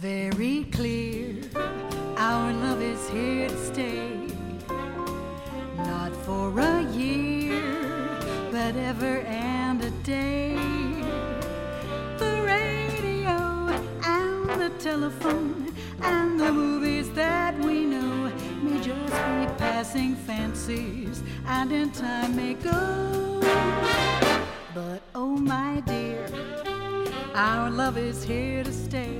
very clear, our love is here to stay. Not for a year, but ever and a day. The radio and the telephone and the movies that we know may just be passing fancies, and in time may go. But oh my dear, our love is here to stay.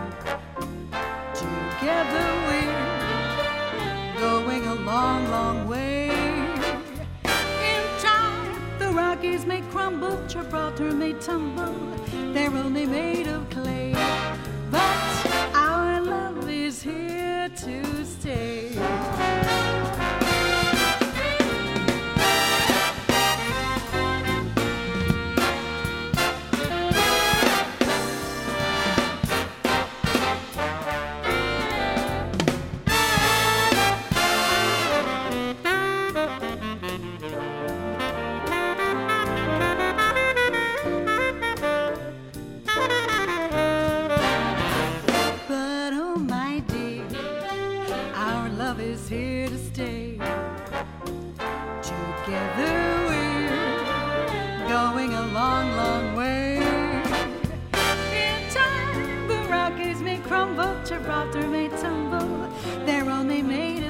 Together we're going a long, long way. In time, the Rockies may crumble, Gibraltar may tumble, they're only made of clay. But our love is here to stay. Is here to stay. Together we're going a long, long way. In time, the Rockies may crumble, Gibraltar may tumble, they're only made of